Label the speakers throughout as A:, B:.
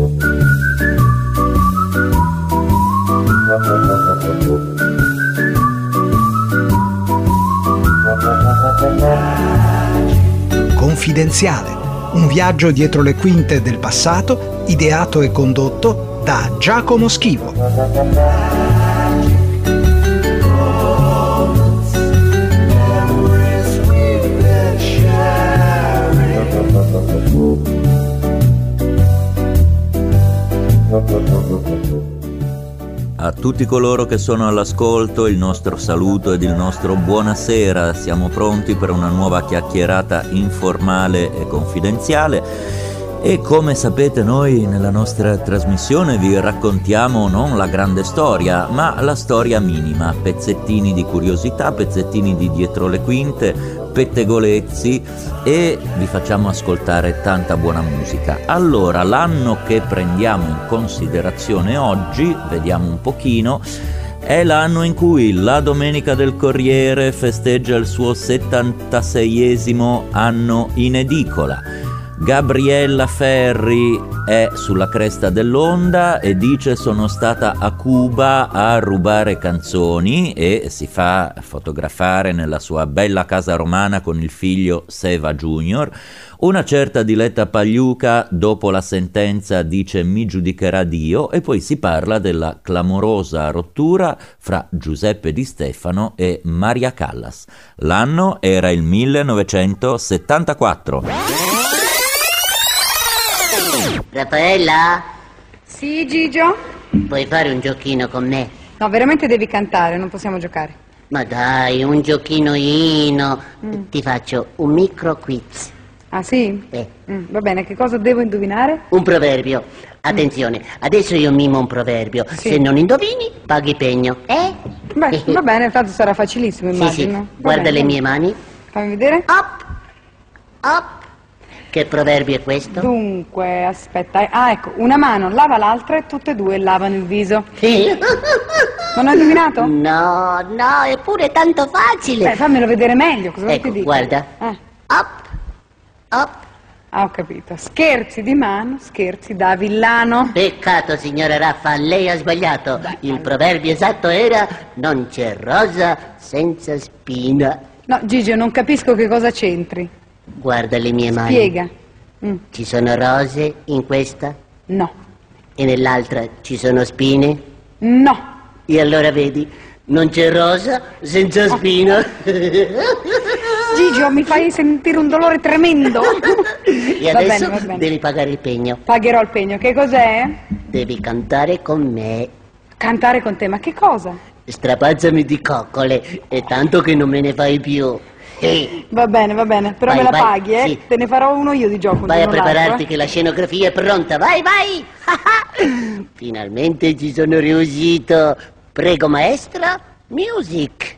A: Confidenziale, un viaggio dietro le quinte del passato, ideato e condotto da Giacomo Schivo.
B: A tutti coloro che sono all'ascolto il nostro saluto ed il nostro buonasera. Siamo pronti per una nuova chiacchierata informale e confidenziale e come sapete noi nella nostra trasmissione vi raccontiamo non la grande storia ma la storia minima, pezzettini di curiosità, pezzettini di dietro le quinte, pettegolezzi e vi facciamo ascoltare tanta buona musica. Allora, l'anno che prendiamo in considerazione oggi, vediamo un pochino, è l'anno in cui la Domenica del Corriere festeggia il suo 76esimo anno in edicola. Gabriella Ferri è sulla cresta dell'onda e dice: sono stata a Cuba a rubare canzoni, e si fa fotografare nella sua bella casa romana con il figlio Seva Junior. Una certa Diletta Pagliuca dopo la sentenza dice: mi giudicherà Dio, e poi si parla della clamorosa rottura fra Giuseppe Di Stefano e Maria Callas. L'anno era il 1974.
C: Raffaella?
D: Sì, Gigio?
C: Puoi fare un giochino con me?
D: No, veramente devi cantare, non possiamo giocare.
C: Ma dai, un giochinoino. Ti faccio un micro quiz.
D: Ah, sì? Va bene, che cosa devo indovinare?
C: Un proverbio. Attenzione, adesso io mimo un proverbio.
D: Sì.
C: Se non indovini, paghi pegno.
D: Beh, va bene, tanto sarà facilissimo, immagino.
C: Sì. Guarda le mie mani.
D: Fammi vedere.
C: Up, up. Che proverbio è questo?
D: Dunque, aspetta. Ah, ecco, una mano lava l'altra e tutte e due lavano il viso.
C: Sì.
D: Non hai indovinato?
C: No, è pure tanto facile.
D: Beh, fammelo vedere meglio, cosa
C: Ecco,
D: ti dico?
C: guarda. Up, up.
D: Ah, ho capito. Scherzi di mano, scherzi da villano.
C: Peccato, signora Raffa, lei ha sbagliato. Il proverbio esatto era: non c'è rosa senza spina.
D: No, Gigio, non capisco che cosa c'entri.
C: Guarda le mie mani.
D: Spiega.
C: Ci sono rose in questa?
D: No.
C: E nell'altra ci sono spine?
D: No.
C: E allora vedi, non c'è rosa senza spina.
D: Gigio, mi fai sentire un dolore tremendo.
C: E adesso
D: va bene.
C: devi pagare il pegno.
D: Pagherò il pegno. Che cos'è?
C: Devi cantare con me.
D: Cantare con te, ma che cosa?
C: Strapazzami di coccole, è tanto che non me ne fai più.
D: Va bene, però
C: Vai,
D: me la
C: vai,
D: paghi, eh?
C: sì.
D: Te ne farò uno io di gioco.
C: Vai a
D: non
C: prepararti
D: l'altro,
C: che la scenografia è pronta, vai! Finalmente ci sono riuscito. Prego maestra, music.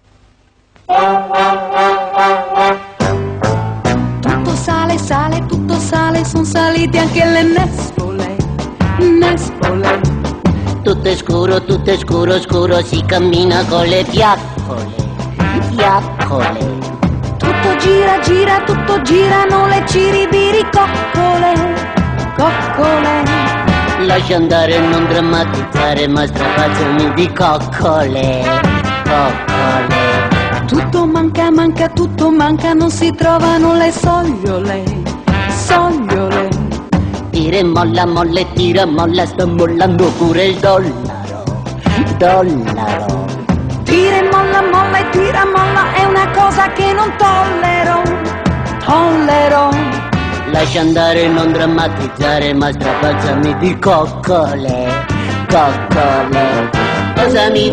E: Tutto sale, son salite anche le nespole.
C: Tutto è scuro, si cammina con le fiaccole.
E: Tutto girano le ciribiri coccole.
C: Lascia andare, non drammatizzare, ma strapazzami di coccole.
E: Tutto manca, non si trovano le sogliole.
C: Tira e molla, sta mollando pure il dollaro.
E: Tira e molla, è una cosa che non tollero.
C: Lascia andare, non drammatizzare, ma strapazzami di coccole. Cosa mi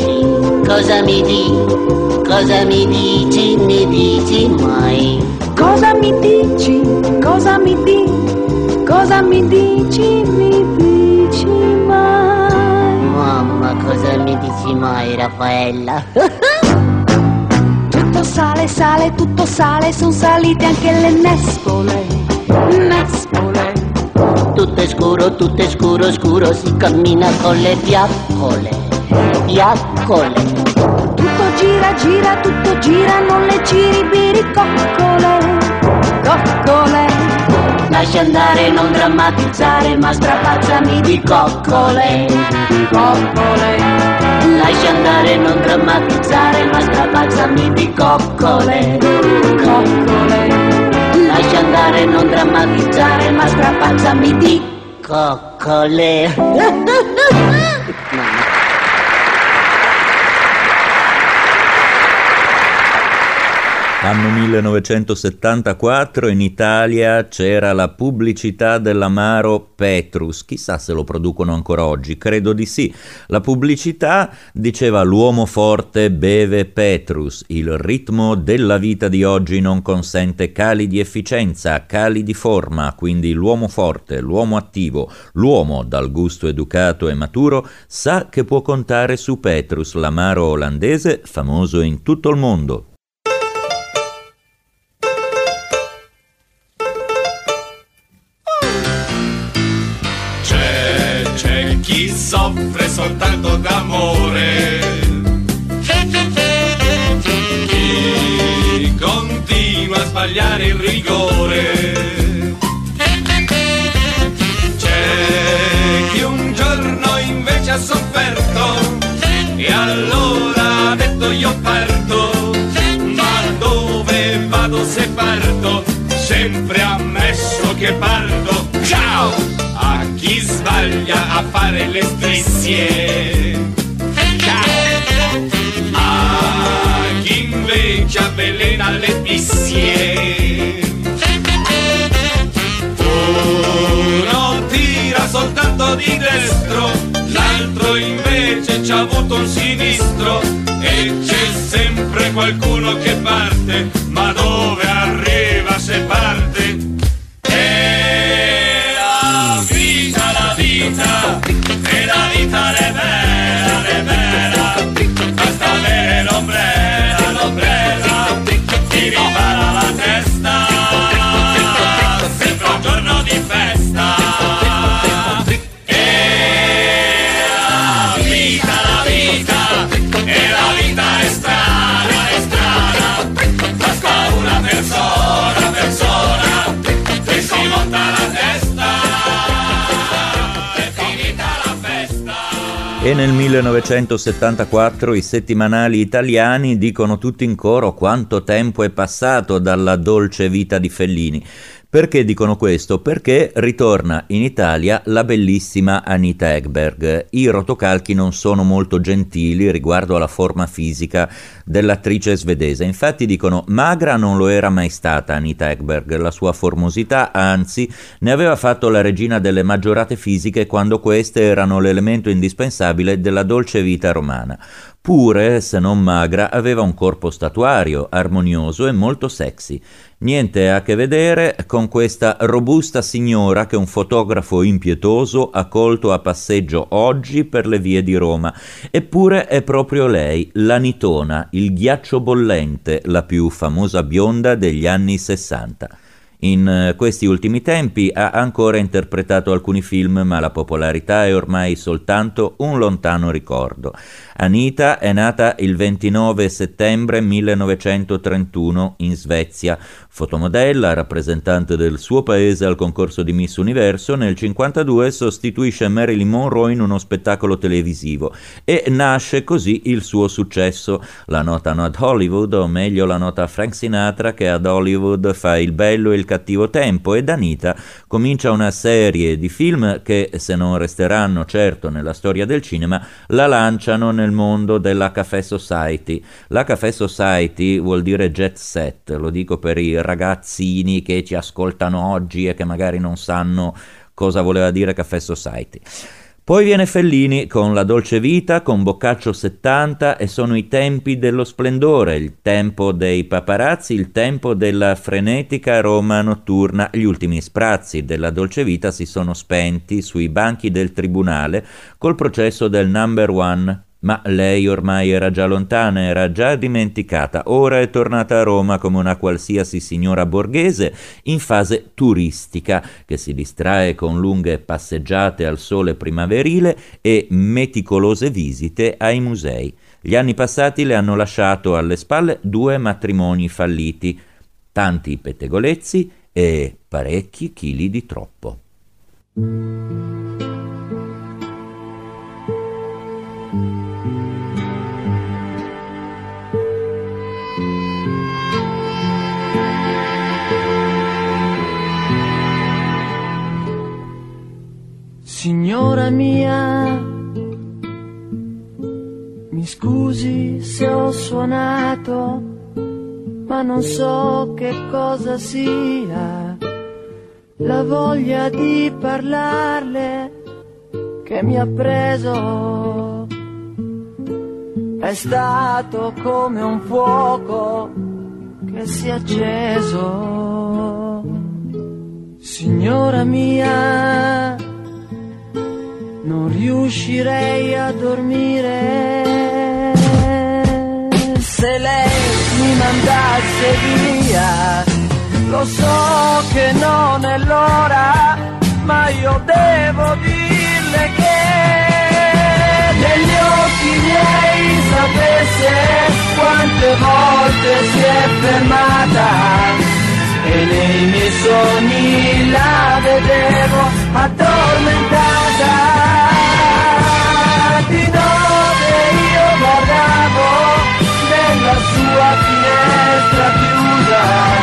C: dici mai?
E: Cosa mi dici mai?
C: Mamma, cosa mi dici mai, Raffaella?
E: Tutto sale, son salite anche le nespole.
C: Tutto è scuro, si cammina con le fiaccole.
E: Tutto girano le ciribiri coccole.
C: Lascia andare, non drammatizzare, ma strapazzami di coccole. Coccole. Lascia andare, non drammatizzare, ma strapazzami di coccole. Coccole. Lascia andare, non drammatizzare, ma strapazzami di coccole.
B: Anno 1974, in Italia c'era la pubblicità dell'amaro Petrus, chissà se lo producono ancora oggi, credo di sì. La pubblicità diceva: l'uomo forte beve Petrus, il ritmo della vita di oggi non consente cali di efficienza, cali di forma, quindi l'uomo forte, l'uomo attivo, l'uomo dal gusto educato e maturo sa che può contare su Petrus, l'amaro olandese famoso in tutto il mondo.
F: Chi soffre soltanto d'amore, chi continua a sbagliare il rigore, c'è chi un giorno invece ha sofferto e allora ha detto io parto, ma dove vado se parto, sempre ammesso che parto, ciao! A chi sbaglia a fare le strisce, a chi invece avvelena le tissie. Uno tira soltanto di destro, l'altro invece c'ha avuto un sinistro, e c'è sempre qualcuno che parte, ma dove arriva se parte? E la vita è bella, basta avere l'ombrella, ti ripara la testa, sembra un giorno di festa. E la vita è strana, basta una persona, che si monta la testa.
B: E nel 1974 i settimanali italiani dicono tutti in coro quanto tempo è passato dalla dolce vita di Fellini. Perché dicono questo? Perché ritorna in Italia la bellissima Anita Ekberg. I rotocalchi non sono molto gentili riguardo alla forma fisica dell'attrice svedese. Infatti dicono: magra non lo era mai stata Anita Ekberg, la sua formosità, anzi, ne aveva fatto la regina delle maggiorate fisiche quando queste erano l'elemento indispensabile della dolce vita romana. Pure, se non magra, aveva un corpo statuario, armonioso e molto sexy. Niente a che vedere con questa robusta signora che un fotografo impietoso ha colto a passeggio oggi per le vie di Roma. Eppure è proprio lei, l'Anitona, il ghiaccio bollente, la più famosa bionda degli anni 60. In questi ultimi tempi ha ancora interpretato alcuni film, ma la popolarità è ormai soltanto un lontano ricordo. Anita è nata il 29 settembre 1931 in Svezia. Fotomodella, rappresentante del suo paese al concorso di Miss Universo, nel 1952 sostituisce Marilyn Monroe in uno spettacolo televisivo e nasce così il suo successo. La notano ad Hollywood, o meglio la nota Frank Sinatra, che ad Hollywood fa Il bello e il cattivo tempo, ed Anita comincia una serie di film che, se non resteranno certo nella storia del cinema, la lanciano nel mondo della Café Society. La Café Society vuol dire jet set, lo dico per i ragazzini che ci ascoltano oggi e che magari non sanno cosa voleva dire Café Society. Poi viene Fellini con La dolce vita, con Boccaccio 70, e sono i tempi dello splendore, il tempo dei paparazzi, il tempo della frenetica Roma notturna. Gli ultimi sprazzi della dolce vita si sono spenti sui banchi del tribunale col processo del number one. Ma lei ormai era già lontana, era già dimenticata. Ora è tornata a Roma come una qualsiasi signora borghese in fase turistica, che si distrae con lunghe passeggiate al sole primaverile e meticolose visite ai musei. Gli anni passati le hanno lasciato alle spalle 2 matrimoni falliti, tanti pettegolezzi e parecchi chili di troppo.
G: Signora mia, mi scusi se ho suonato, ma non so che cosa sia la voglia di parlarle che mi ha preso. È stato come un fuoco che si è acceso. Signora mia, non riuscirei a dormire se lei mi mandasse via. Lo so che non è l'ora, ma io devo dirle che negli occhi miei sapesse quante volte si è fermata e nei miei sogni la vedevo addormentata. Di dove io guardavo nella sua finestra chiusa,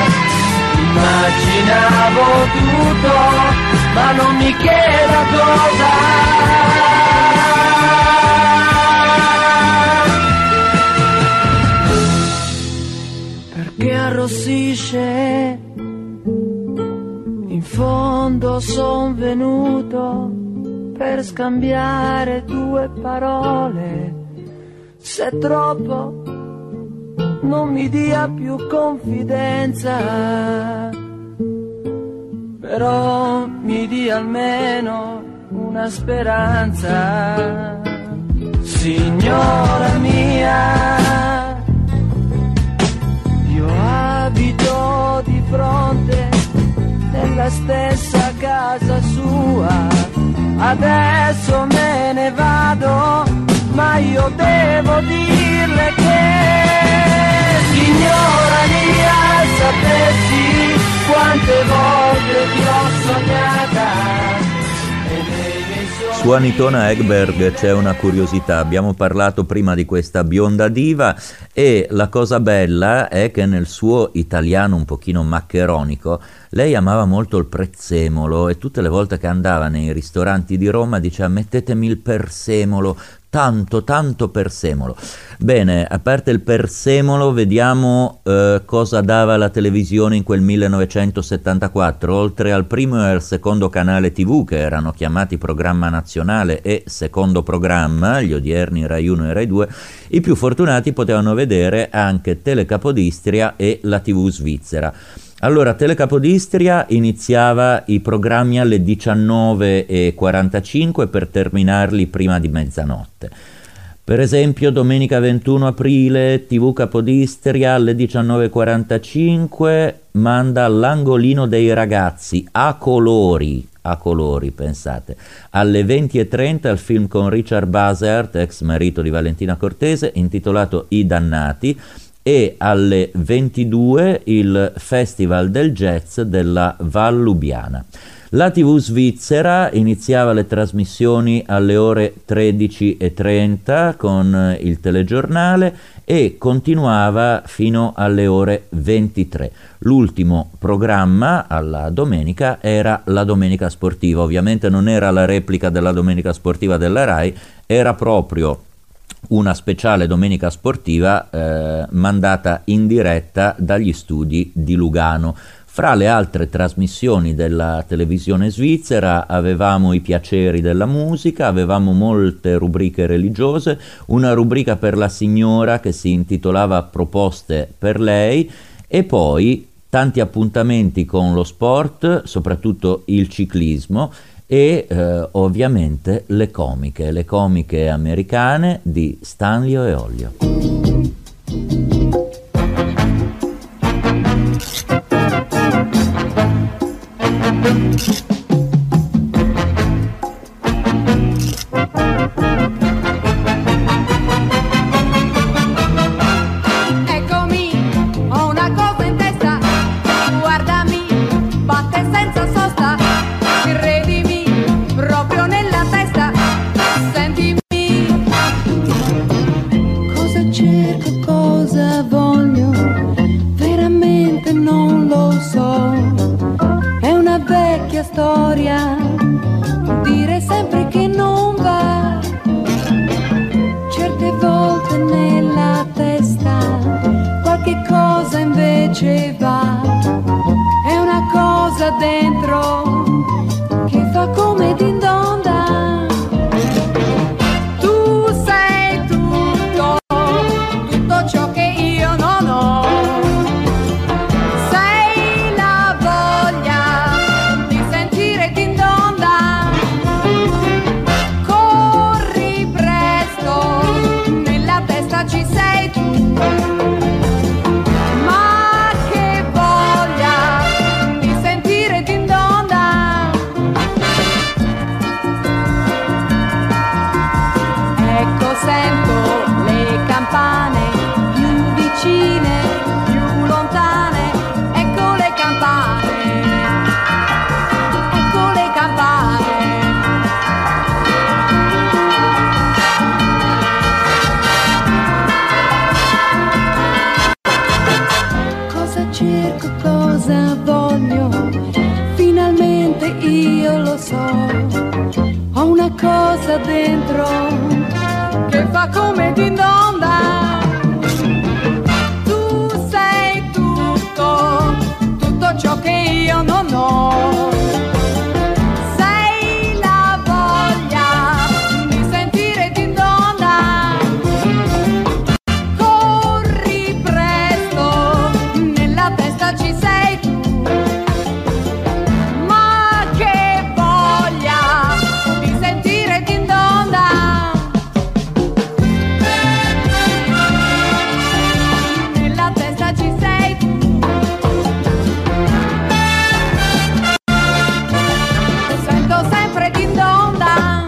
G: immaginavo tutto, ma non mi chieda cosa. Perché arrossisce? In fondo son venuto per scambiare due parole. Se è troppo non mi dia più confidenza, però mi dia almeno una speranza. Signora mia, io abito di fronte nella stessa casa sua, adesso me ne vado, ma io devo dirle che, signora mia, sapessi quante volte ti ho sognata.
B: Su Anitona Ekberg c'è una curiosità, abbiamo parlato prima di questa bionda diva e la cosa bella è che nel suo italiano un pochino maccheronico lei amava molto il prezzemolo e tutte le volte che andava nei ristoranti di Roma diceva mettetemi il persemolo, tanto persemolo. Bene, a parte il persemolo vediamo cosa dava la televisione in quel 1974. Oltre al primo e al secondo canale TV, che erano chiamati Programma Nazionale e Secondo Programma, gli odierni Rai 1 e Rai 2, i più fortunati potevano vedere anche Telecapodistria e la TV svizzera. Allora, Telecapodistria iniziava i programmi alle 19:45 per terminarli prima di mezzanotte. Per esempio, domenica 21 aprile, TV Capodistria alle 19:45 manda L'angolino dei ragazzi a colori, pensate. Alle 20:30 il film con Richard Basehart, ex marito di Valentina Cortese, intitolato I dannati, e alle 22 il Festival del Jazz della Val Lubiana. La TV svizzera iniziava le trasmissioni alle ore 13:30 con il telegiornale e continuava fino alle ore 23. L'ultimo programma alla domenica era la Domenica Sportiva. Ovviamente non era la replica della Domenica Sportiva della Rai, era proprio una speciale domenica sportiva mandata in diretta dagli studi di Lugano. Fra le altre trasmissioni della televisione svizzera avevamo i piaceri della musica, avevamo molte rubriche religiose, una rubrica per la signora che si intitolava Proposte per lei e poi tanti appuntamenti con lo sport, soprattutto il ciclismo, e ovviamente le comiche americane di Stanlio e Ollio.
E: Eccomi, ho una cosa in testa, guardami, voglia dire sempre che non va. Certe volte nella testa qualche cosa invece va. È una cosa dentro che fa come din don dan. Tu sei tutto, tutto ciò che io non ho. Sei la voglia di sentire din don dan. Corri presto, nella testa ci sei tu. Ma che voglia di sentire din don dan. Ecco, sento le campane più vicine, più lontane. Ecco le campane, ecco le campane. Cosa cerco, cosa voglio, finalmente io lo so. Ho una cosa dentro che fa come din don dan. Tu sei tutto, tutto ciò che io non ho. Sei la voglia di sentire din don dan. Corri presto, nella testa ci sei tu. Ma che voglia di sentire din don dan. Nella testa ci sei tu. Sento sempre din don dan.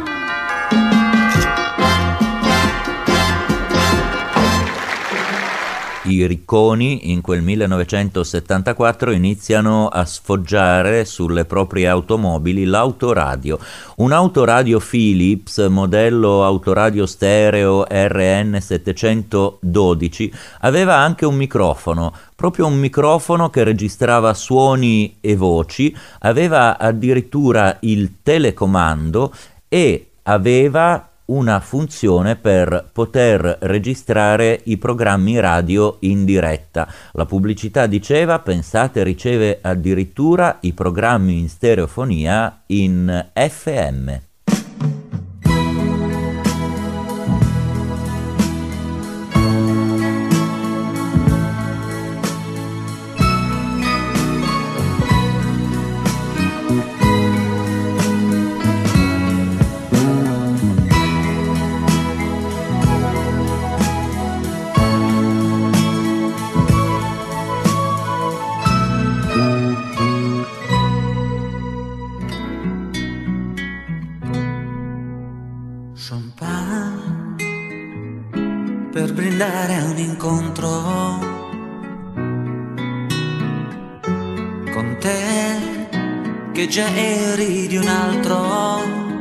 B: I Ricconi in quel 1974 iniziano a sfoggiare sulle proprie automobili l'autoradio. Un'autoradio Philips modello autoradio stereo RN712 aveva anche un microfono, proprio un microfono che registrava suoni e voci, aveva addirittura il telecomando e aveva una funzione per poter registrare i programmi radio in diretta. La pubblicità diceva, pensate, riceve addirittura i programmi in stereofonia in FM.
H: Per brindare a un incontro con te che già eri di un altro.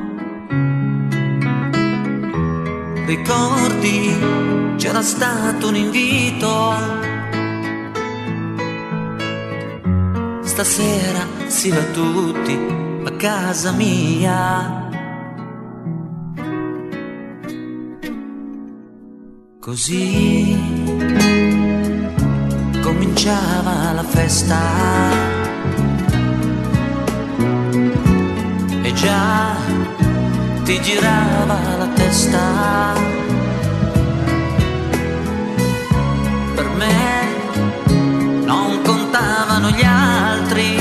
H: Ricordi, c'era stato un invito. Stasera si va tutti a casa mia. Così cominciava la festa e già ti girava la testa. Per me non contavano gli altri,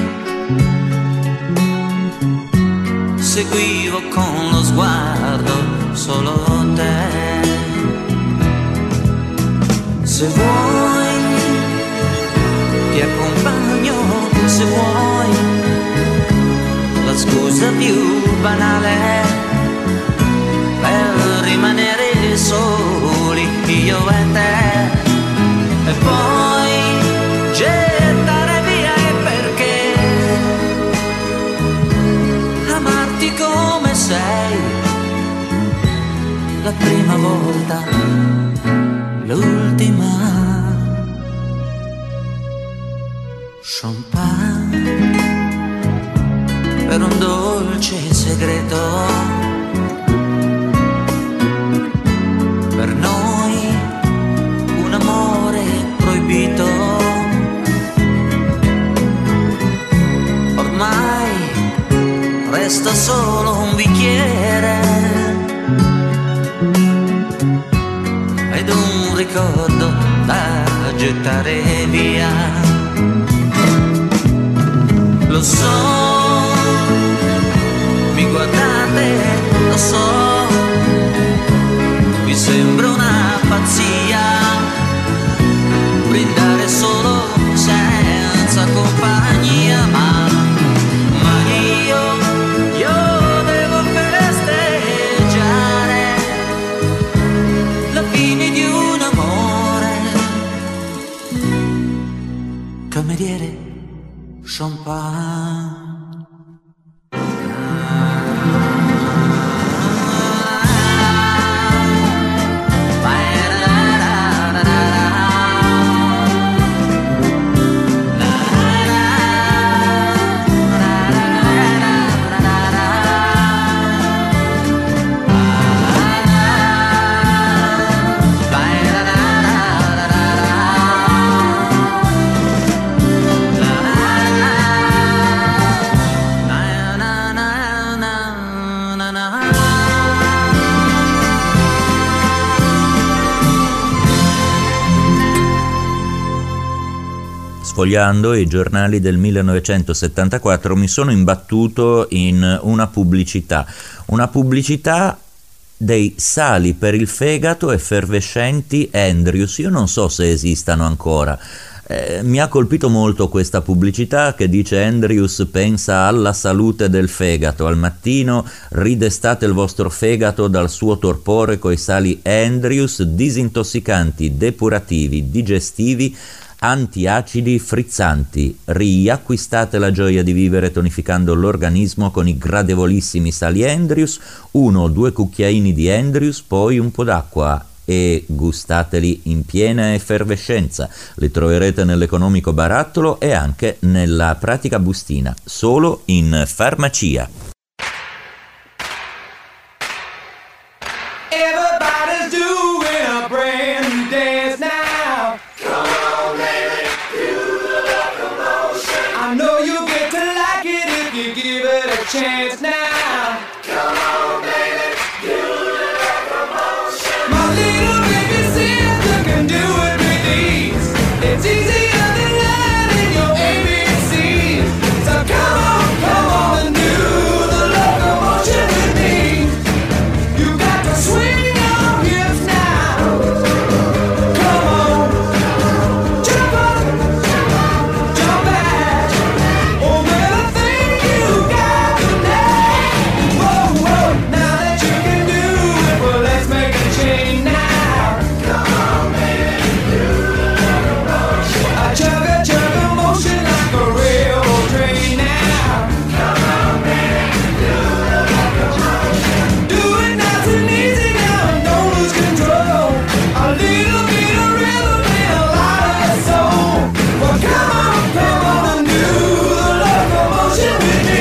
H: seguivo con lo sguardo solo te. Se vuoi ti accompagno, se vuoi la scusa più banale per rimanere soli io e te, e poi gettare via. E perché amarti come sei la prima volta, l'ultima. Champagne per un dolce dolce segreto. Per noi un amore proibito. Ormai resta solo un bicchiere ed un ricordo da gettare via. Lo so, mi guardate, lo so, mi sembra una pazzia brindare solo senza compagnia, ma io devo festeggiare la fine di un amore. Cameriere, champagne.
B: Sfogliando i giornali del 1974 mi sono imbattuto in una pubblicità dei sali per il fegato effervescenti Andrews. Io non so se esistano ancora. Mi ha colpito molto questa pubblicità che dice: Andrews pensa alla salute del fegato, al mattino ridestate il vostro fegato dal suo torpore coi sali Andrews, disintossicanti, depurativi, digestivi, antiacidi, frizzanti. Riacquistate la gioia di vivere tonificando l'organismo con i gradevolissimi sali Andrews, 1 o 2 cucchiaini di Andrews, poi un po' d'acqua e gustateli in piena effervescenza. Li troverete nell'economico barattolo e anche nella pratica bustina, solo in farmacia.
F: Everybody's doing a brand new dance now. Come on, baby, do the locomotion. I know you'll get to like it if you give it a chance now. Come on, baby, do the locomotion. My little baby sister can do it with ease. It's easier than learning your ABCs. So come on and do the locomotion with me. You got to swing your hips now. Come on, jump up, jump back. Oh, little thing you got today. Whoa, whoa, now that you can do it, well, let's make a change now. Come on, baby, do the locomotion. I chug a motion like a railroad train now. Come on, baby, do the locomotion. Do it nice and easy now, don't lose control. A little bit of rhythm and a lot of soul. Well, come on and do the locomotion with me.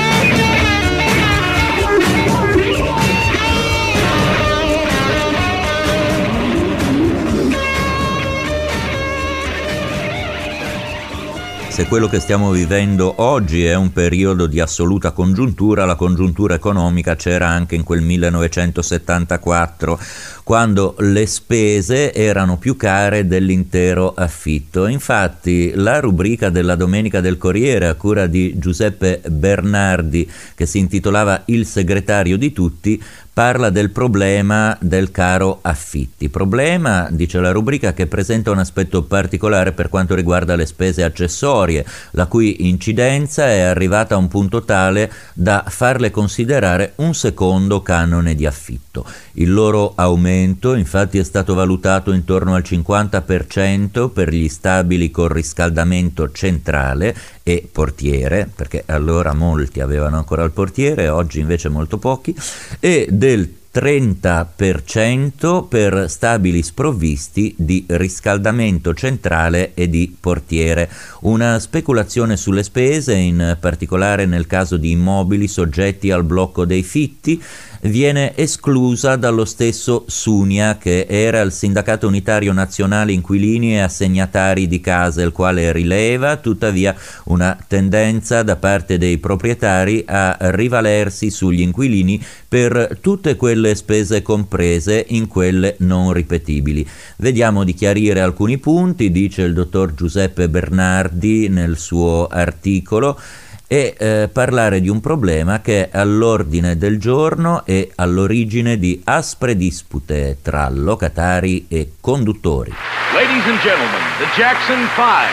B: Se quello che stiamo vivendo oggi è un periodo di assoluta congiuntura, la congiuntura economica c'era anche in quel 1974, quando le spese erano più care dell'intero affitto. Infatti la rubrica della Domenica del Corriere, a cura di Giuseppe Bernardi, che si intitolava Il segretario di tutti, parla del problema del caro affitti. Problema, dice la rubrica, che presenta un aspetto particolare per quanto riguarda le spese accessorie, la cui incidenza è arrivata a un punto tale da farle considerare un secondo canone di affitto. Il loro aumento, infatti, è stato valutato intorno al 50% per gli stabili con riscaldamento centrale e portiere, perché allora molti avevano ancora il portiere, oggi invece molto pochi, e del 30% per stabili sprovvisti di riscaldamento centrale e di portiere. Una speculazione sulle spese, in particolare nel caso di immobili soggetti al blocco dei fitti, viene esclusa dallo stesso SUNIA, che era il Sindacato Unitario Nazionale Inquilini e Assegnatari di Case, il quale rileva tuttavia una tendenza da parte dei proprietari a rivalersi sugli inquilini per tutte quelle spese comprese in quelle non ripetibili. Vediamo di chiarire alcuni punti, dice il dottor Giuseppe Bernardi nel suo articolo, e parlare di un problema che è all'ordine del giorno e all'origine di aspre dispute tra locatari e conduttori.
I: Ladies and gentlemen, the Jackson 5.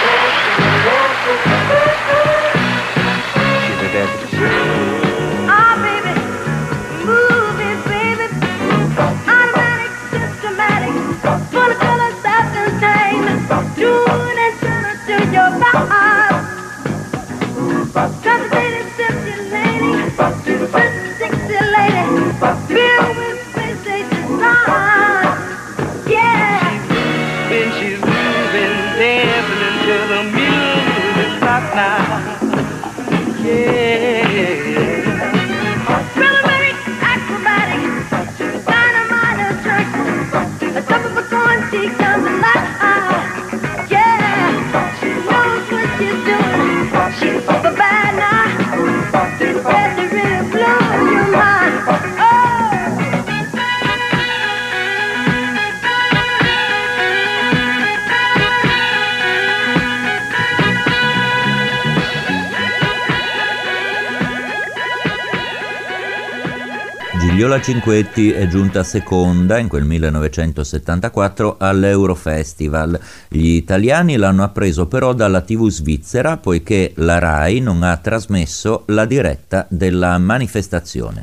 B: Gigliola Cinquetti è giunta seconda in quel 1974 all'Eurofestival. Gli italiani l'hanno appreso però dalla TV svizzera, poiché la RAI non ha trasmesso la diretta della manifestazione.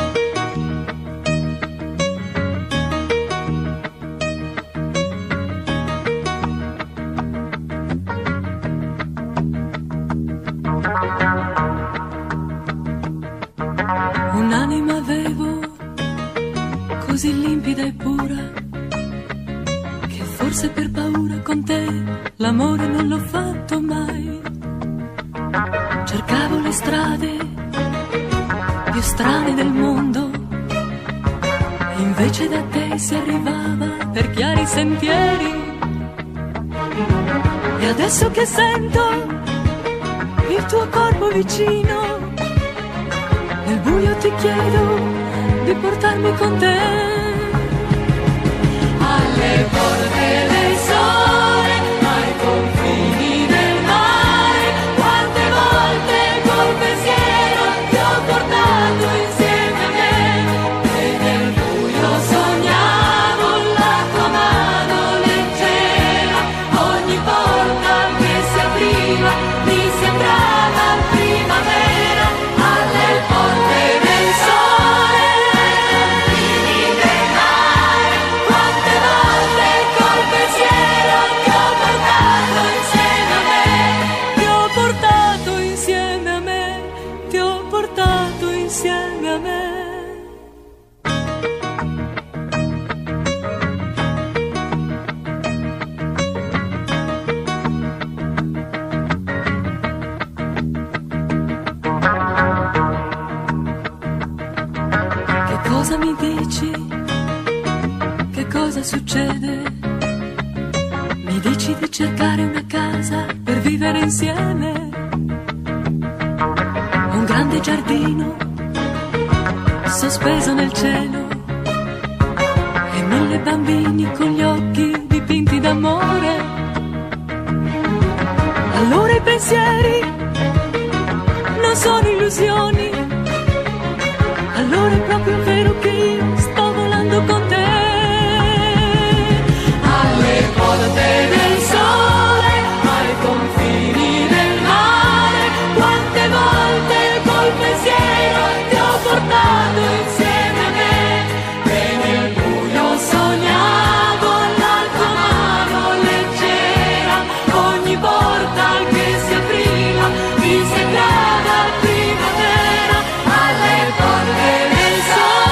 E: Un'anima avevo così limpida e pura che forse per paura con te l'amore non l'ho fatto mai. Cercavo le strade più strane del mondo, invece da te si arrivava per chiari sentieri. E adesso che sento il tuo corpo vicino, nel buio ti chiedo di portarmi con te alle porte del sole, ai confini del mare. Quante volte col pensiero ti ho portato insieme a me, e nel buio sognavo la tua mano leggera. Ogni porta che si apriva mi sembrava primavera. Alle porte del sole, confini del mare. Quante volte col pensiero ti ho portato insieme a me, ti ho portato insieme a me, ti ho portato insieme a me. Che cosa mi dici? Che cosa succede? Mi dici di cercare una casa per vivere insieme, un grande giardino sospeso nel cielo e 1000 bambini con gli occhi dipinti d'amore. Allora i pensieri non sono illusioni, allora è proprio vero che io sto volando con te. Alle porte del sole, ai confini del mare. Quante volte col pensiero ti ho portato insieme a me, e nel buio sognavo la tua mano leggera. Ogni porta che si apriva mi sembrava primavera. Alle porte del sole,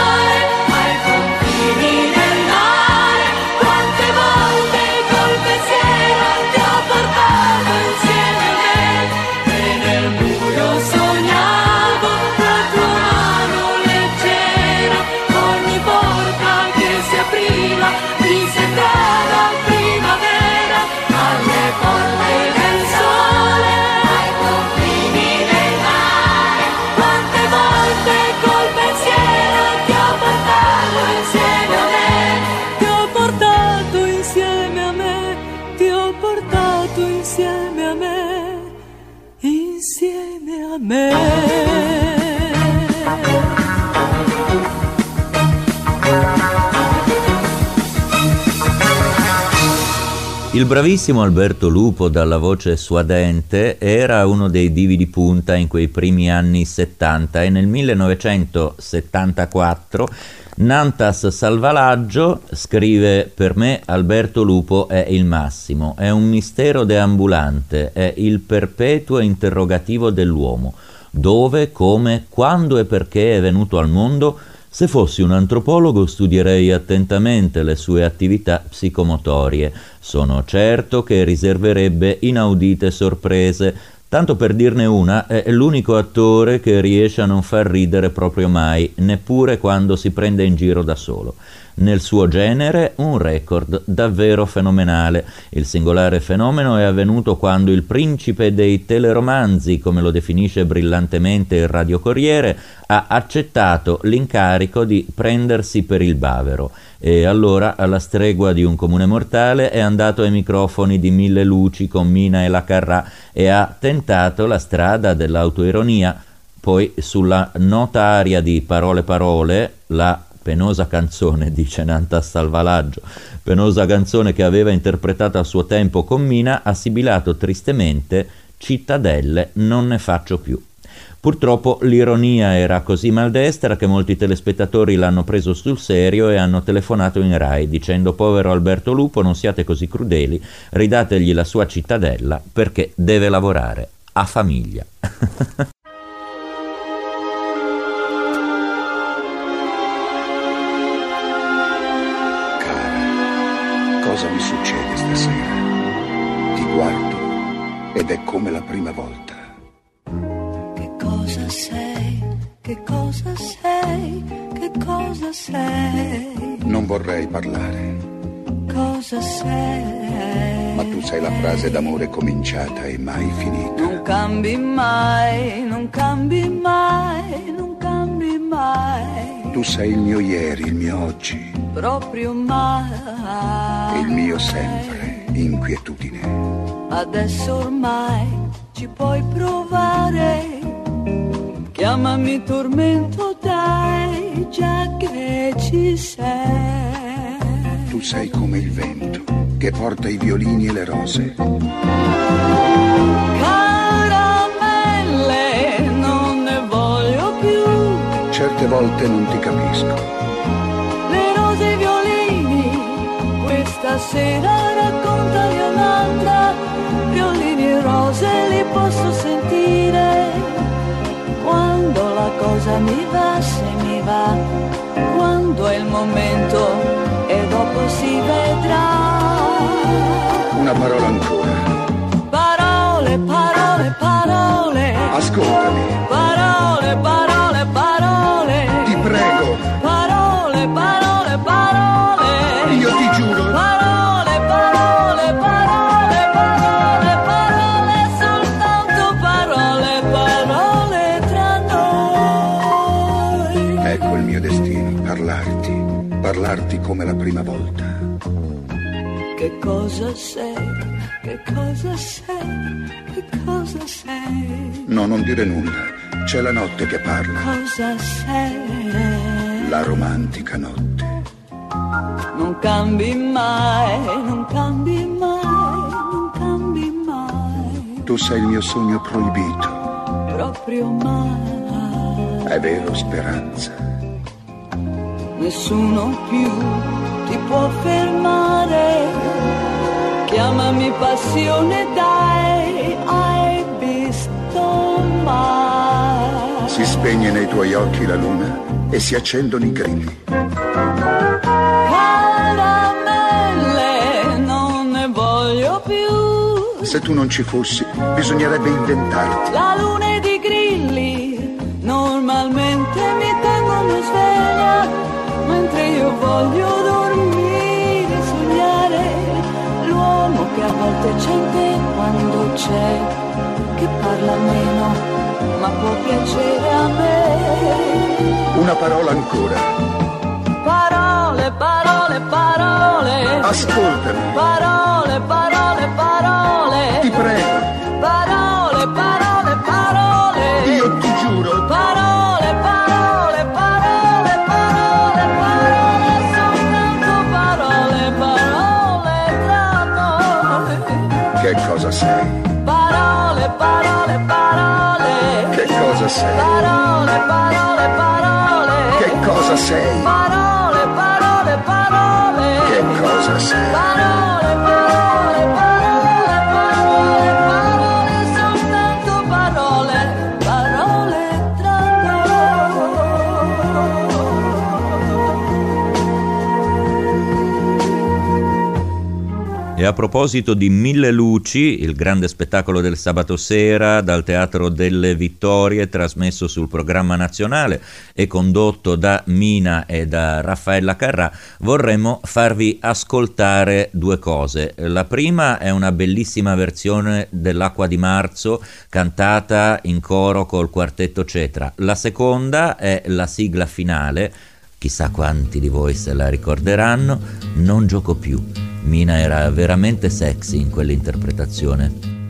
B: Il bravissimo Alberto Lupo, dalla voce suadente, era uno dei divi di punta in quei primi anni 70 e nel 1974 Nantas Salvalaggio scrive: per me Alberto Lupo è il massimo, è un mistero deambulante, è il perpetuo interrogativo dell'uomo. Dove, come, quando e perché è venuto al mondo? Se fossi un antropologo studierei attentamente le sue attività psicomotorie. Sono certo che riserverebbe inaudite sorprese. Tanto per dirne una, è l'unico attore che riesce a non far ridere proprio mai, neppure quando si prende in giro da solo. Nel suo genere un record davvero fenomenale. Il singolare fenomeno è avvenuto quando il principe dei teleromanzi, come lo definisce brillantemente il Radio Corriere, ha accettato l'incarico di prendersi per il bavero e allora, alla stregua di un comune mortale, è andato ai microfoni di Mille Luci con Mina e la Carrà e ha tentato la strada dell'autoironia. Poi, sulla nota aria di Parole Parole, la penosa canzone, dice Nantas Salvalaggio, penosa canzone che aveva interpretato a suo tempo con Mina, ha sibilato tristemente: cittadelle non ne faccio più. Purtroppo l'ironia era così maldestra che molti telespettatori l'hanno preso sul serio e hanno telefonato in Rai dicendo: povero Alberto Lupo, non siate così crudeli, ridategli la sua cittadella perché deve lavorare, ha famiglia.
J: Cosa mi succede stasera? Ti guardo ed è come la prima volta.
E: Che cosa sei? Che cosa sei? Che cosa sei?
J: Non vorrei parlare.
E: Cosa sei?
J: Ma tu sei la frase d'amore cominciata e mai finita.
E: Non cambi mai, non cambi mai, non cambi mai.
J: Tu sei il mio ieri, il mio oggi.
E: Proprio mai.
J: Il mio sempre, inquietudine.
E: Adesso ormai ci puoi provare. Chiamami tormento, dai, già che ci sei.
J: Tu sei come il vento che porta i violini e le rose.
E: Caramelle, non ne voglio più.
J: Certe volte non ti capisco.
E: Stasera raccontali un'altra, violini e rose li posso sentire. Quando la cosa mi va, se mi va, quando è il momento e dopo si vedrà.
J: Una parola ancora.
E: Parole, parole, parole.
J: Ascoltami.
E: Parole, parole, parole.
J: Ti prego.
E: Parole, parole, parole.
J: Io ti giuro. Parlarti come la prima volta.
E: Che cosa sei? Che cosa sei? Che cosa sei?
J: No, non dire nulla. C'è la notte che parla.
E: Cosa sei?
J: La romantica notte.
E: Non cambi mai, non cambi mai, non cambi mai.
J: Tu sei il mio sogno proibito.
E: Proprio mai.
J: È vero, Speranza.
E: Nessuno più ti può fermare. Chiamami passione, dai, hai visto mai.
J: Si spegne nei tuoi occhi la luna e si accendono i grilli.
E: Caramelle, non ne voglio più.
J: Se tu non ci fossi, bisognerebbe inventarti.
E: La luna ed i grilli normalmente mi tengono sveglia, mentre io voglio dormire, sognare l'uomo che a volte c'è in te quando c'è, che parla meno ma può piacere a me.
J: Una parola ancora.
E: Parole, parole, parole.
J: Ascoltami.
E: Parole, parole, parole.
J: Ti prego.
E: Parole, parole, parole.
J: Io ti giuro.
E: Parole, parole, parole, parole, parole, soltanto parole, parole tra noi.
J: cosa sei?
G: Parole, parole, parole.
J: Che cosa sei?
G: Parole, parole, parole.
J: Che cosa sei?
G: Parole, parole, parole, parole, parole, soltanto parole, parole tra
B: E a proposito di Mille Luci, il grande spettacolo del sabato sera dal Teatro delle Vittorie, trasmesso sul programma nazionale e condotto da Mina e da Raffaella Carrà, vorremmo farvi ascoltare due cose. La prima è una bellissima versione dell'Acqua di Marzo, cantata in coro col quartetto Cetra. La seconda è la sigla finale, chissà quanti di voi se la ricorderanno, Non gioco più. Mina era veramente sexy in quell'interpretazione.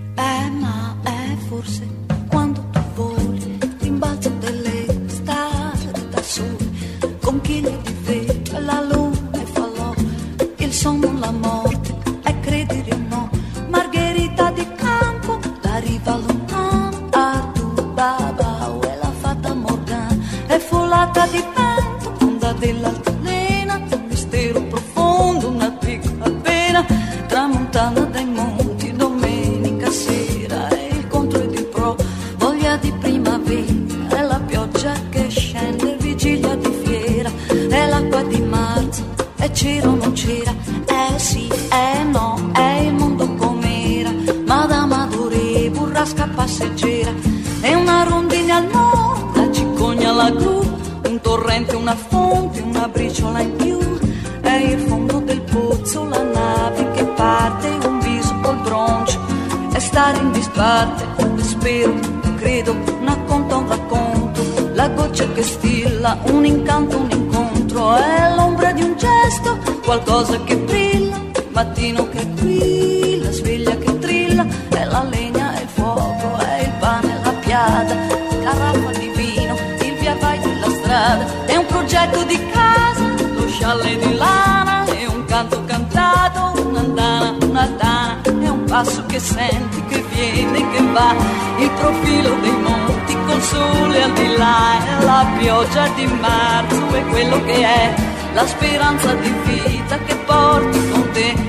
E: Ma è forse quando tu voli, rimbalzo delle strade da soli, conchiglie di vetro e la luna e falò, il sonno, la morte, e credere o no, Margherita di Campo, la riva lontana, Artù, Babao e la fata Morgana, è folata di vento, onda dell'altalena, un mistero profondo, una piccola pena, tramontana dai monti, domenica sera, e il contro ed il pro, voglia di primavera, è la pioggia che scende, vigilia di fiera, è l'acqua di marzo, è c'era o non c'era, sì, no, è il mondo com'era, Madama Adore, burrasca passeggera, è una rondine al nord, la cicogna, la gru, un torrente, una fonte, una briciola in più, è il fondo del pozzo, la nave che parte, un viso col broncio, è stare in disparte, spero, credo, una conta, un racconto, la goccia che stilla, un incanto, un incontro, è l'ombra di un gesto, qualcosa che brilla, il mattino che è qui, la sveglia che trilla, è la legna e il fuoco, è il pane e la piada, caraffa di vino, il via vai della strada, è un progetto di casa, lo scialle di lana, è un canto cantato, un'andana, una tana, è un passo che senti, che viene, che va, il profilo dei monti col sole al di là, è la pioggia di marzo, è quello che è, la speranza di vita che porti con te,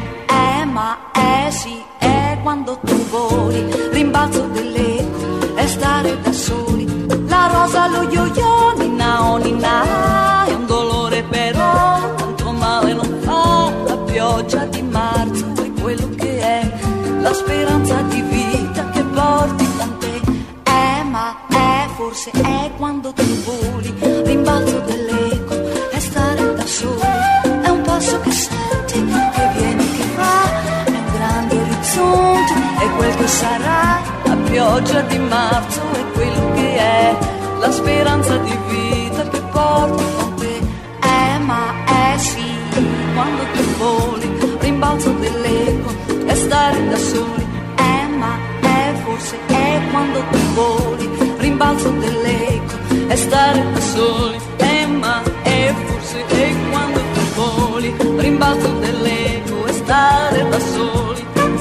E: ma sì, è quando tu voli, rimbalzo dell'eco, è stare da soli, la rosa, lo yo-yo, nina o nina, è un dolore però, tanto male non fa, la pioggia di marzo è quello che è, la speranza di vita che porti con te, ma è forse è quando tu voli, rimbalzo dell'eco, è stare da soli, è un passo che senti, che viene, che va, è un grande orizzonte, è quel che sarà, la pioggia di marzo è quello che è, la speranza di vita che porti con te, ma è sì, quando tu voli, rimbalzo dell'eco, è stare da soli, ma è forse è quando tu voli, rimbalzo dell'eco, è stare da soli, ma è forse è quando tu voli, rimbalzo dell'eco, è stare da soli.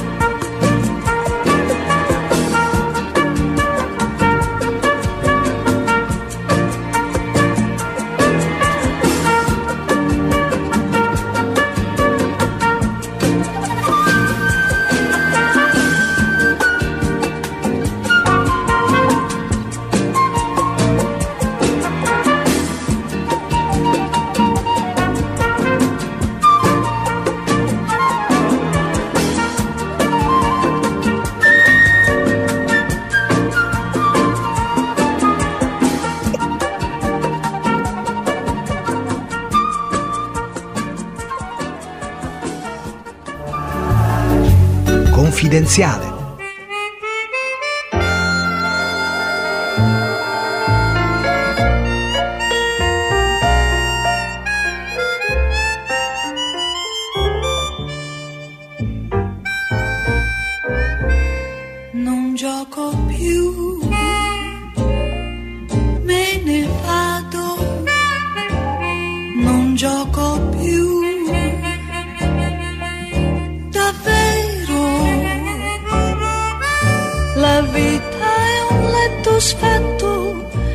A: Confidenziale.
E: Non gioco più, me ne vado, non gioco più, davvero, la vita è un letto sfatto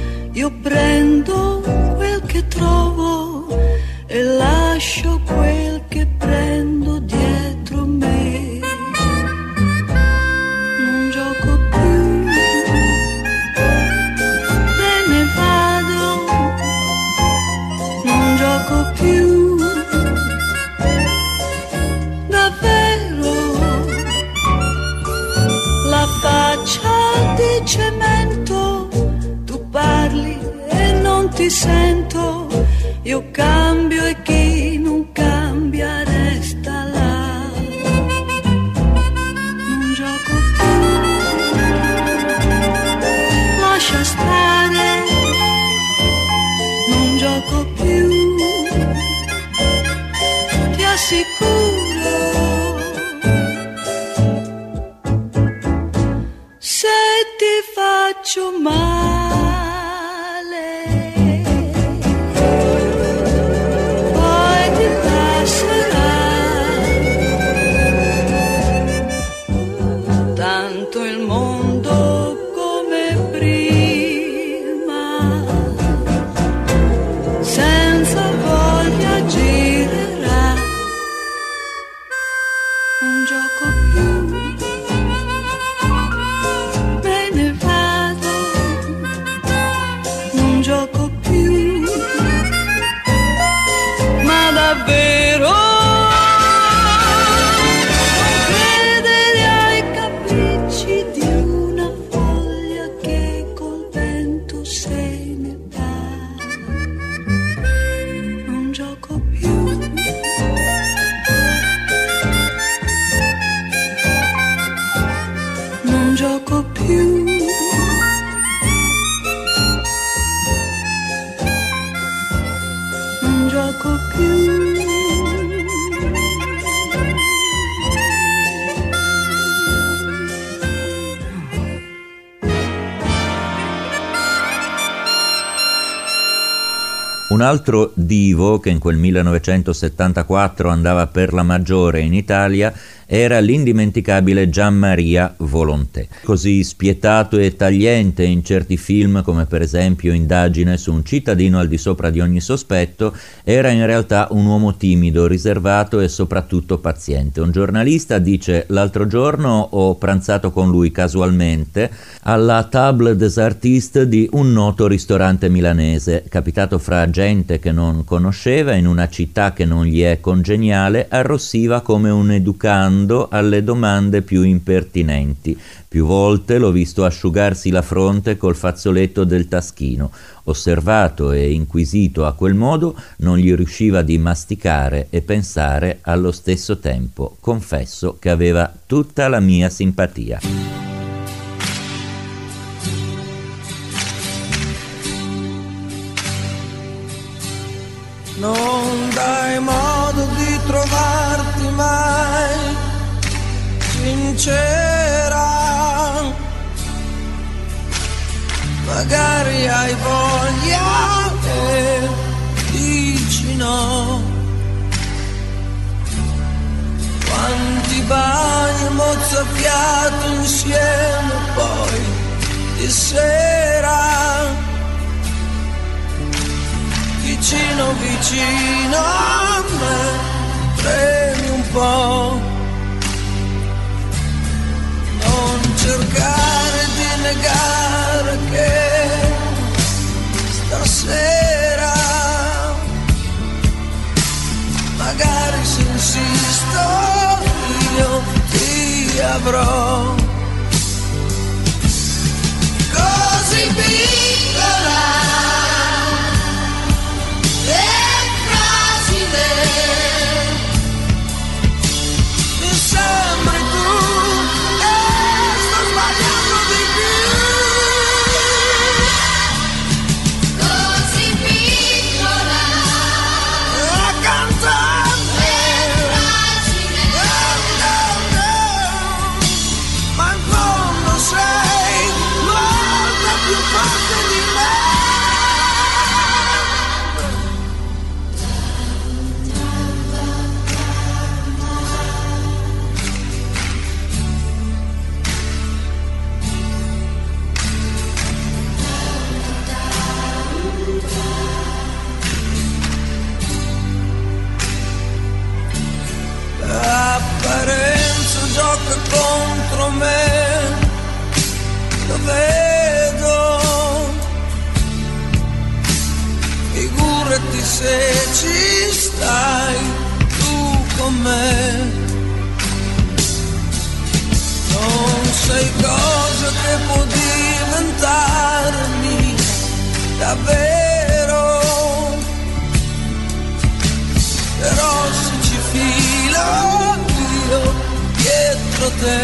E: io prendo quel che trovo e lascio quel che prendo dietro me. Non gioco più, me ne vado, non gioco più, davvero. La faccia di cemento, tu parli e non ti sento, io cambio e chi non cambia resta là. Non gioco più, lascia stare, non gioco più, ti assicuro. Se ti faccio male,
B: Un altro divo che in quel 1974 andava per la maggiore in Italia era l'indimenticabile Gianmaria Volonté. Così spietato e tagliente in certi film come per esempio Indagine su un cittadino al di sopra di ogni sospetto, era in realtà un uomo timido, riservato e soprattutto paziente. Un giornalista dice: l'altro giorno ho pranzato con lui casualmente alla table des artistes di un noto ristorante milanese. Capitato fra gente che non conosceva in una città che non gli è congeniale, arrossiva come un educando alle domande più impertinenti. Più volte l'ho visto asciugarsi la fronte col fazzoletto del taschino. Osservato e inquisito a quel modo, non gli riusciva di masticare e pensare allo stesso tempo. Confesso che aveva tutta la mia simpatia.
K: Non dai modo di trovarti mai sincera, magari hai voglia e dici no. Quanti bagni mozzafiato insieme poi di sera, vicino vicino a me, premi un po'. Non cercare di negare che stasera, magari se insisto io ti avrò. Così piccola e fragile, mi sembri tu e sto sbagliando di più. Così piccola e cantante e fragile, che contro me lo vedo. Figurati se ci stai tu con me. Non sai cosa che può diventarmi davvero, però se ci filo io dietro te.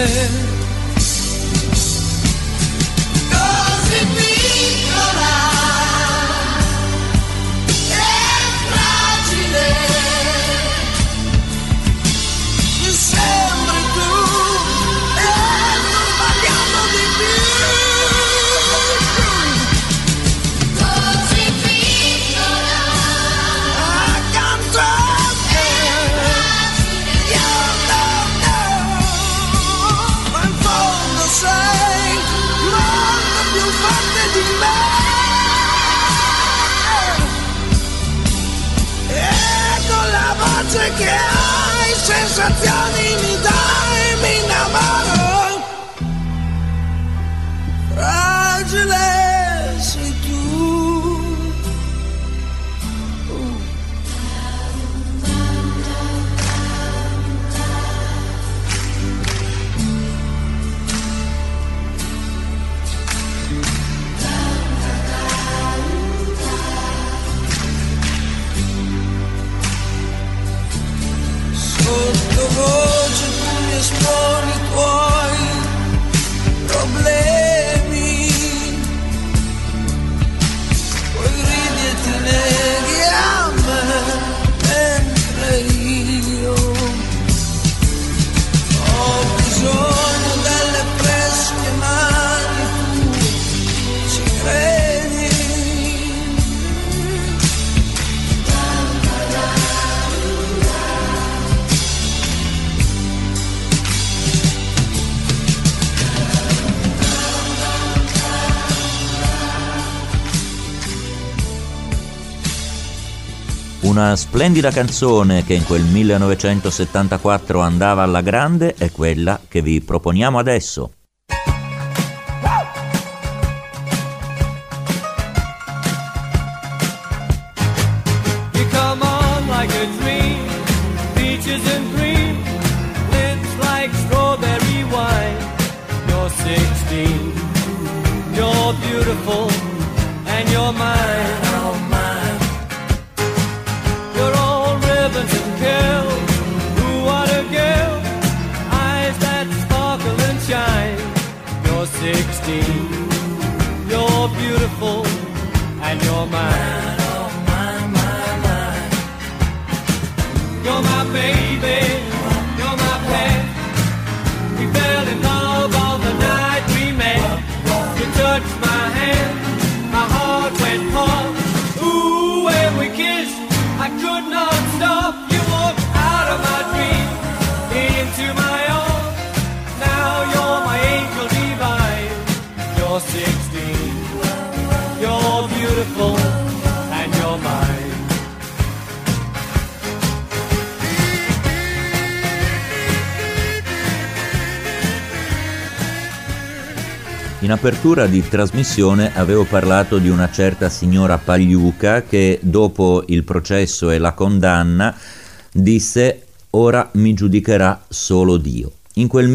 K: Così piccola e fragile, mi sembri tu e sto sbagliando di più. Così piccola accanto a te, io non ma in fondo sei molto più forte di me. E con la voce che hai, sensazioni mi dai, mi innamoro. Fragile sei tu. Sottovoce tu mi esponi i tuoi problemi, poi ridi e ti neghi a me, mentre io ho bisogno delle fresche mani tue, ci credi?
B: Una splendida canzone che in quel 1974 andava alla grande è quella che vi proponiamo adesso.
G: You come on like a dream, peaches and cream, lips like strawberry wine. You're 16, you're beautiful, and you're mine. You're all ribbons and curls. Ooh, what a girl. Eyes that sparkle and shine. You're 16. You're beautiful and you're mine. Oh, mine, mine, mine. You're my baby. You're my pet. We fell in love on the night we met. You touched my hand. My heart went hard. Ooh, when we kissed, I could not stop. You walked out of my dream into my own. Now you're my angel divine. You're 16. You're beautiful and you're mine.
B: In apertura di trasmissione avevo parlato di una certa signora Pagliuca che dopo il processo e la condanna disse: ora mi giudicherà solo Dio. In quel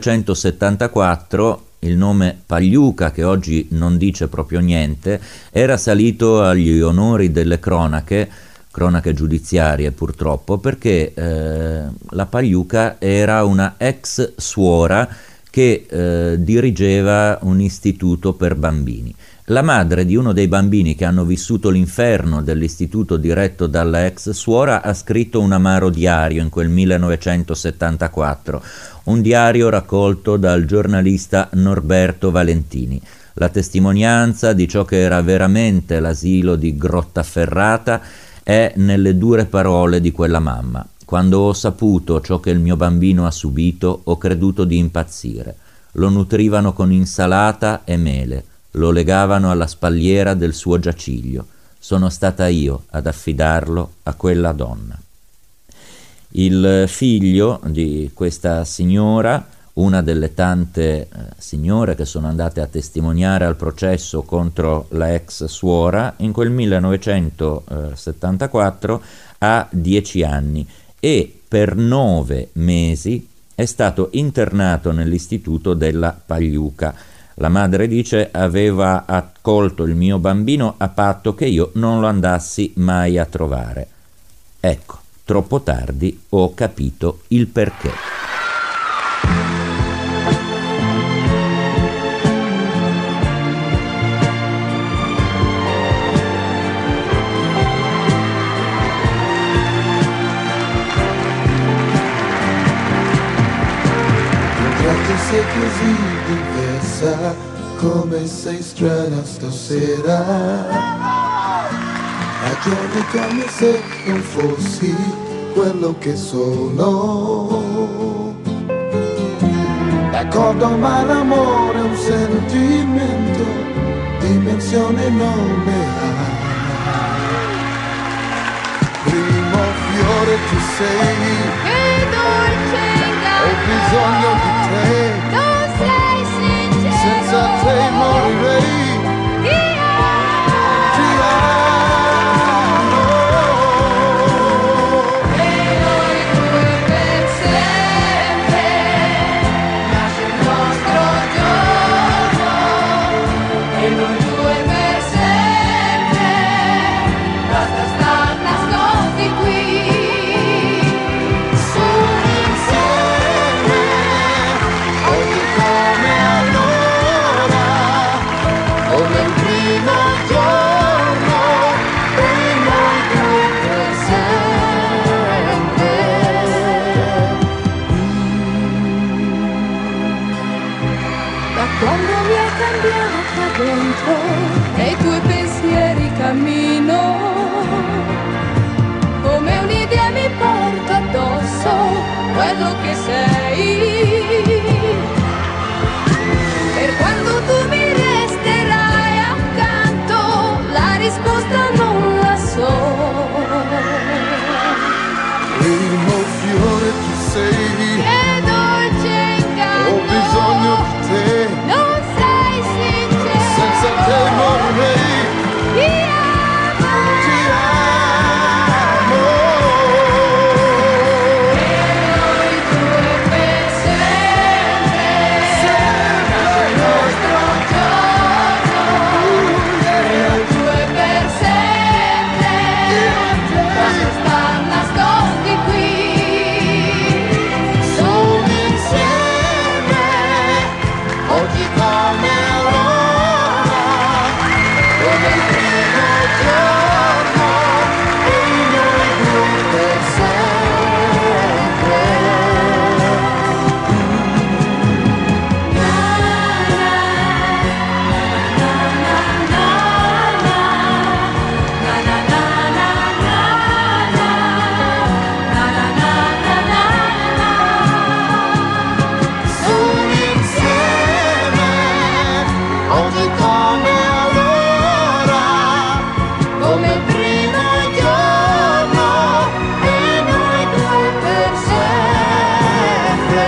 B: 1974 il nome Pagliuca, che oggi non dice proprio niente, era salito agli onori delle cronache giudiziarie purtroppo, perché la Pagliuca era una ex suora che dirigeva un istituto per bambini. La madre di uno dei bambini che hanno vissuto l'inferno dell'istituto diretto dalla ex suora ha scritto un amaro diario in quel 1974, un diario raccolto dal giornalista Norberto Valentini, la testimonianza di ciò che era veramente l'asilo di Grottaferrata è nelle dure parole di quella mamma. Quando ho saputo ciò che il mio bambino ha subito, ho creduto di impazzire. Lo nutrivano con insalata e mele, lo legavano alla spalliera del suo giaciglio. Sono stata io ad affidarlo a quella donna. Il figlio di questa signora, una delle tante signore che sono andate a testimoniare al processo contro la ex suora, in quel 1974 ha 10 anni e per 9 mesi è stato internato nell'istituto della Pagliuca. La madre dice: aveva accolto il mio bambino a patto che io non lo andassi mai a trovare. Ecco, troppo tardi ho capito il perché.
L: Sei così diversa, come sei strana stasera. Ragioni come se non fossi quello che sono. D'accordo, ma l'amore è un sentimento, dimensione non ne ha. Primo fiore tu sei,
E: che dolce inganno,
L: ho bisogno di te.
E: Non sei sincero,
L: senza te morirei.
E: Ti amo, e noi due per sempre. Nasce il nostro giorno, e noi due per sempre. Basta star nascosti qui. Quando mi hai cambiata dentro e i tuoi pensieri cammino, come un'idea mi porto addosso quello che sei. Per quando tu mi resterai accanto, la risposta non la so.
L: Primo fiore tu sei,
E: che dolce inganno,
L: ho bisogno di te.
E: Non sei sincero,
L: senza te morirei.
E: Ti amo,
L: ti amo.
E: E noi due per sempre. Nasce il nostro giorno, e noi due per sempre. Basta star nascosti qui.
L: Soli insieme, oggi come allora, come il primo giorno, e noi due per sempre. Soli insieme, oggi come allora, come il primo giorno, e noi due per sempre.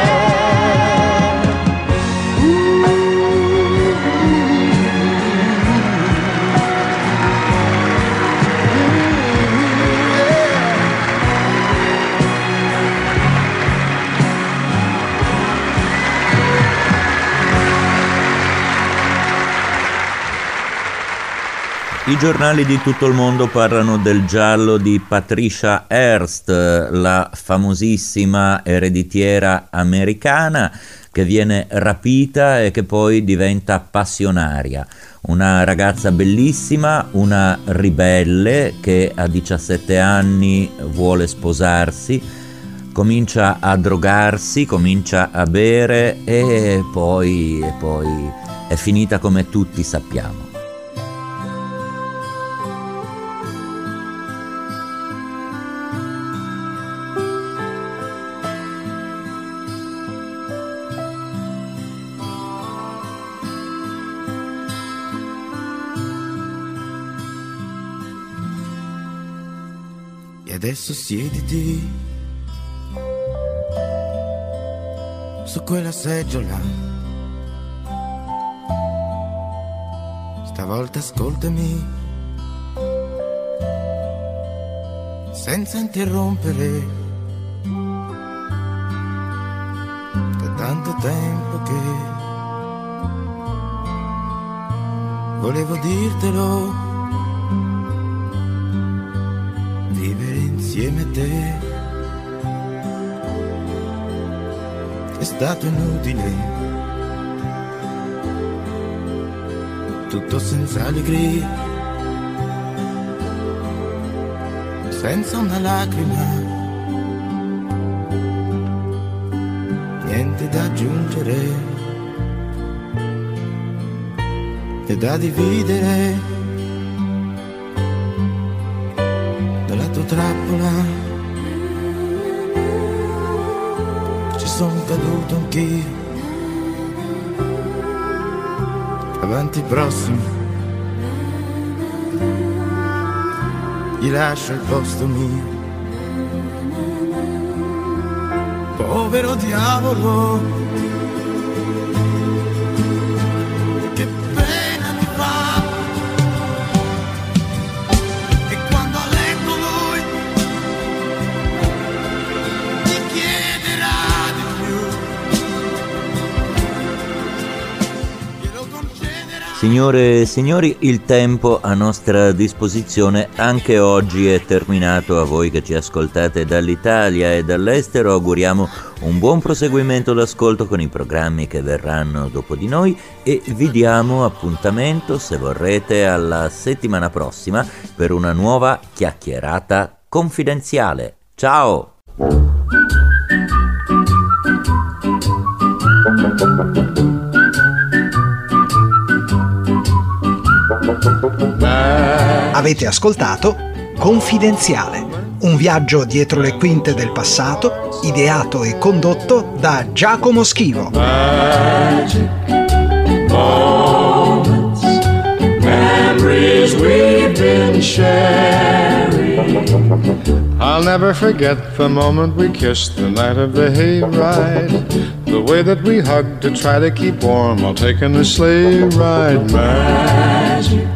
B: I giornali di tutto il mondo parlano del giallo di Patricia Hearst, la famosissima ereditiera americana che viene rapita e che poi diventa passionaria. Una ragazza bellissima, una ribelle che a 17 anni vuole sposarsi, comincia a drogarsi, comincia a bere e poi è finita come tutti sappiamo.
M: E adesso siediti su quella seggiola. Stavolta ascoltami, senza interrompere. Da tanto tempo che volevo dirtelo, vivere insieme a te è stato inutile, tutto senza allegria, senza una lacrima, niente da aggiungere e da dividere. Dalla tua trappola sono caduto anch'io, avanti prossimo, gli lascio il posto mio. Povero diavolo, che pena mi fa, e quando ho letto lui mi chiederà.
B: Signore e signori, il tempo a nostra disposizione anche oggi è terminato. A voi che ci ascoltate dall'Italia e dall'estero auguriamo un buon proseguimento d'ascolto con i programmi che verranno dopo di noi e vi diamo appuntamento, se vorrete, alla settimana prossima per una nuova chiacchierata confidenziale. Ciao!
A: Avete ascoltato Confidenziale, un viaggio dietro le quinte del passato, ideato e condotto da Giacomo Schivo.
K: Magic moments, memories we've been sharing.
N: I'll never forget the moment we kissed the night of the hayride, the way that we hugged to try to keep warm while taking the sleigh ride. Magic